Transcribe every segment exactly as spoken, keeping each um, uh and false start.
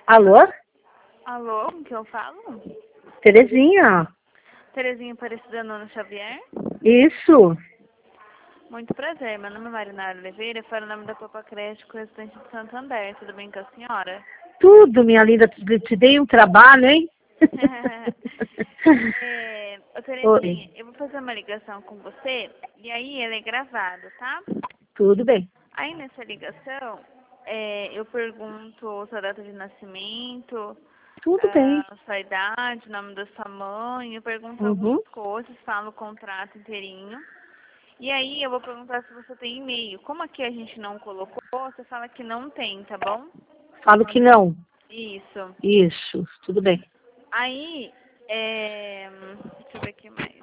Alô? Alô, com que eu falo? Terezinha? Terezinha Aparecida Nuno Xavier. Isso. Muito prazer, meu nome é Marinara Oliveira, falo o nome da Popa Creche, residente de Santander. Tudo bem com a senhora? Tudo, minha linda. Te te dei um trabalho, hein? é, ô, Terezinha, Oi. eu vou fazer uma ligação com você e aí ela é gravada, tá? Tudo bem. Aí nessa ligação, é, eu pergunto sua data de nascimento, Tudo bem. a sua idade, o nome da sua mãe, eu pergunto Uhum. algumas coisas, falo o contrato inteirinho. E aí eu vou perguntar se você tem e-mail. Como aqui a gente não colocou, você fala que não tem, tá bom? Falo que não. Isso. Isso. Tudo bem. Aí, é... deixa eu ver aqui mais.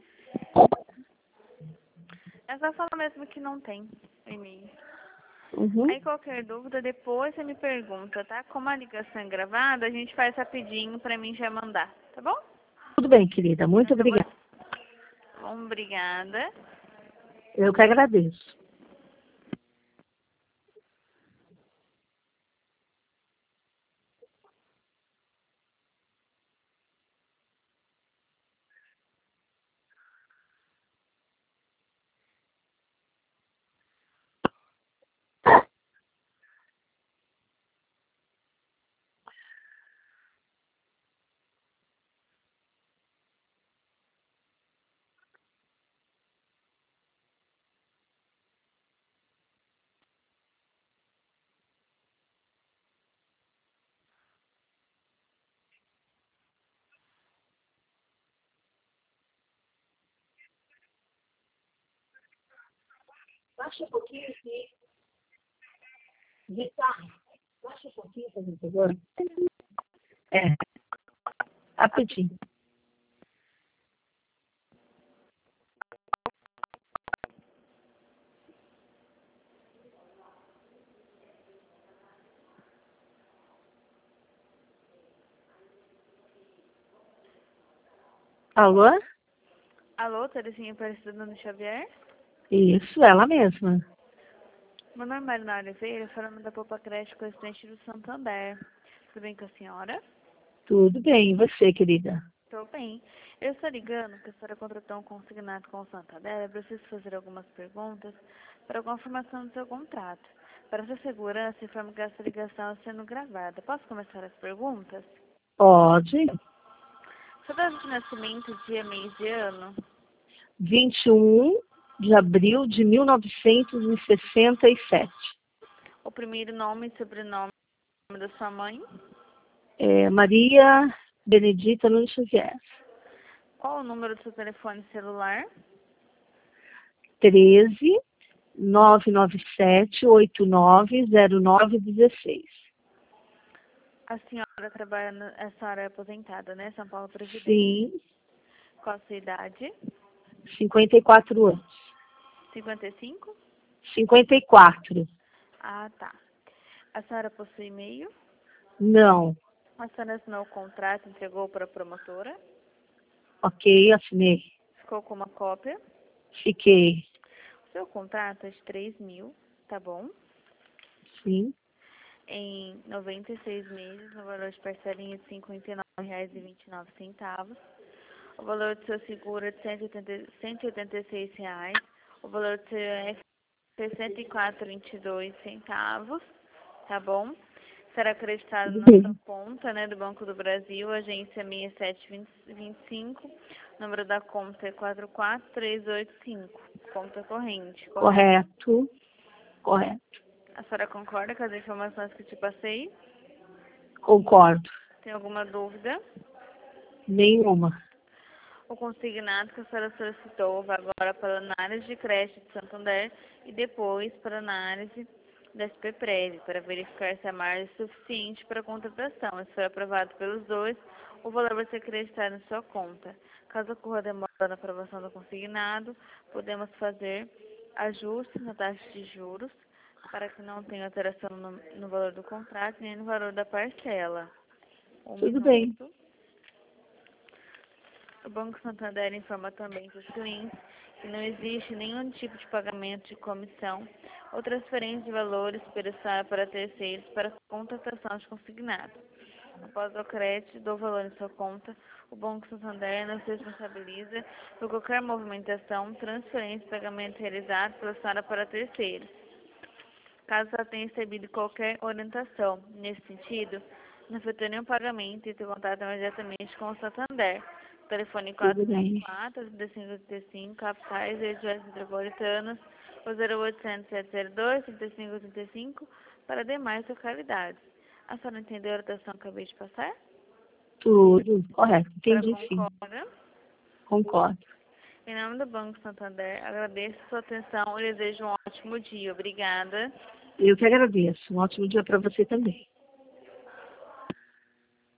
É só falar mesmo que não tem e-mail. Uhum. Aí qualquer dúvida, depois você me pergunta, tá? Como a ligação é gravada, a gente faz rapidinho pra mim já mandar, tá bom? Tudo bem, querida. Muito Então, obrigada. você... Bom, obrigada. Eu que agradeço. Baixa um pouquinho aqui. Guitarra. Baixa um pouquinho, por favor. É. Rapidinho. Alô? Alô, Terezinha Aparecida Nuno Xavier? Isso, ela mesma. Meu nome é Marina Oliveira, falando da Popa Creche, residente do Santander. Tudo bem com a senhora? Tudo bem. E você, querida? Estou bem. Eu estou ligando porque a senhora contratou um consignado com o Santander. Eu preciso fazer algumas perguntas para a confirmação do seu contrato. Para sua segurança, informo que essa ligação está sendo gravada. Posso começar as perguntas? Pode. Sua data de nascimento, dia, mês e ano? vinte e um de abril de mil novecentos e sessenta e sete. O primeiro nome e sobrenome da sua mãe? É, Maria Benedita Nunes Xavier. Qual o número do seu telefone celular? treze, nove nove sete, oito nove zero nove um seis. A senhora trabalha, no, a senhora é aposentada, né? São Paulo Previdência. Sim, Qual a sua idade? cinquenta e quatro anos. cinquenta e cinco? cinquenta e quatro. Ah, tá. A senhora possui e-mail? Não. A senhora assinou o contrato e entregou para a promotora? Ok, assinei. Ficou com uma cópia? Fiquei. O seu contrato é de três mil, tá bom? Sim. Em noventa e seis meses, no valor de parcelinha de cinquenta e nove reais e vinte e nove centavos. O valor do seu seguro é de cento e oitenta, cento e oitenta e seis reais. O valor do seu I F é sessenta e quatro reais e vinte e dois centavos, tá bom? Será acreditado Tudo na sua bem. conta, né, do Banco do Brasil, agência seis sete dois cinco, número da conta é quatro quatro três oito cinco, conta corrente, correto? Correto. Correto. A senhora concorda com as informações que te passei? Concordo. Tem alguma dúvida? Nenhuma. O consignado que a senhora solicitou vai agora para análise de crédito de Santander e depois para análise da S P Prev, para verificar se a margem é suficiente para a contratação. Se for aprovado pelos dois, o valor vai ser acreditado em sua conta. Caso ocorra demora na aprovação do consignado, podemos fazer ajustes na taxa de juros para que não tenha alteração no, no valor do contrato nem no valor da parcela. Um Tudo bem. minuto. O Banco Santander informa também para os clientes que não existe nenhum tipo de pagamento de comissão ou transferência de valores para para terceiros para contratação de consignado. Após o crédito do valor em sua conta, o Banco Santander não se responsabiliza por qualquer movimentação, transferência, pagamento realizado pela senhora para terceiros. Caso ela tenha recebido qualquer orientação nesse sentido, não efetuou nenhum pagamento, entre em contato imediatamente com o Santander. Telefone Tudo quatro bem. quatro, trinta e cinco, trinta e cinco, capitais, regiões metropolitanas, ou zero oitocentos, sete zero dois, trinta e cinco, trinta e cinco, para demais localidades. A senhora entendeu a orientação que acabei de passar? Tudo. Correto. A senhora Entendi, sim. concorda? Concordo. Em nome do Banco Santander, agradeço a sua atenção e desejo um ótimo dia. Obrigada. Eu que agradeço. Um ótimo dia para você também.